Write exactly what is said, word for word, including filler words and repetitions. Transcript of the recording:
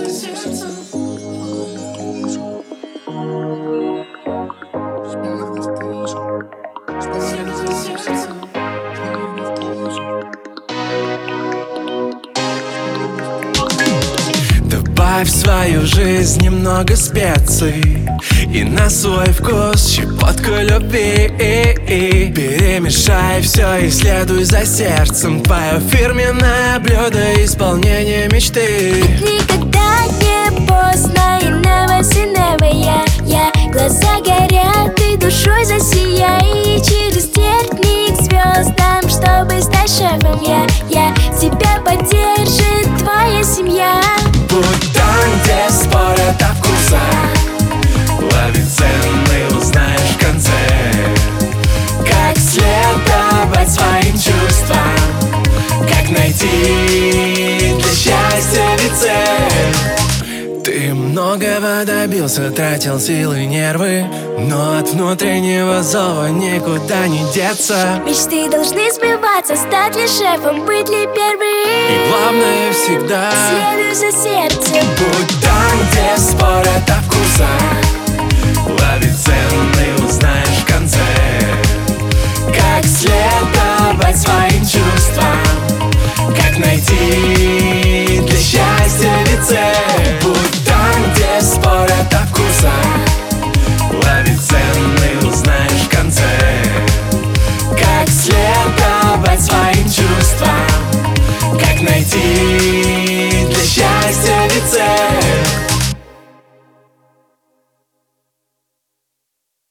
Добавь в свою жизнь немного специй и на свой вкус щепотку любви. Перемешай все и следуй за сердцем. Твое фирменное блюдо исполнения мечты. Никогда не поздно, и never say never, я, я. Глаза горят, и душой засияй. И через терник к звездам, чтобы стать шефом, я, я. Тебя поддержит твоя семья. Будь там, где спорят о вкусах, лови цены, узнаешь в конце, как следовать своим чувствам, как найти для счастья ведь цель. Ты многого добился, тратил силы и нервы, но от внутреннего зова никуда не деться. Мечты должны сбываться, стать ли шефом, быть ли первым. И главное всегда следуй за сердцем. Будь там, где спорят о вкусах, лови цены, узнаешь в конце, как следовать